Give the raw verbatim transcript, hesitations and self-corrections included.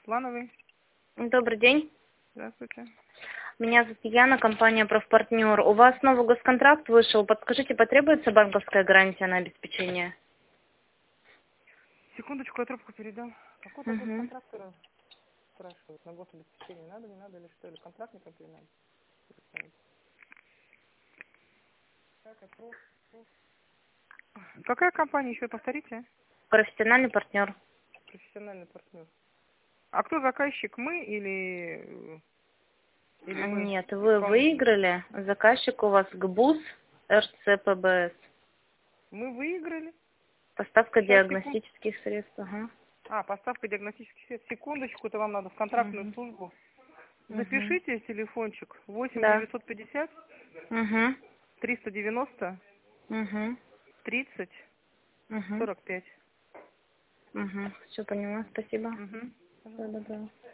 Плановый. Добрый день. Здравствуйте. Меня зовут Яна, компания «Профпартнер». У вас новый госконтракт вышел. Подскажите, потребуется банковская гарантия на обеспечение? Секундочку, я трубку передам. Какой там Угу. госконтракт спрашивают? На гособеспечение надо, не надо или что? Или контракт никакой надо? Какая компания еще, повторите? Профессиональный партнер. Профессиональный партнер. А кто заказчик, мы или, или вы? Нет, вы Исполнитель? выиграли. Заказчик у вас ГБУС РЦПБС. Мы выиграли. Поставка Сейчас, секунд. диагностических средств. Ага. А, поставка диагностических средств. Секундочку, это вам надо в контрактную Угу. службу. Угу. Запишите телефончик восемь Да. девятьсот пятьдесят Угу. триста девяносто Угу. тридцать Угу. сорок пять. Угу. Все поняла. Спасибо. Угу. Всего доброго.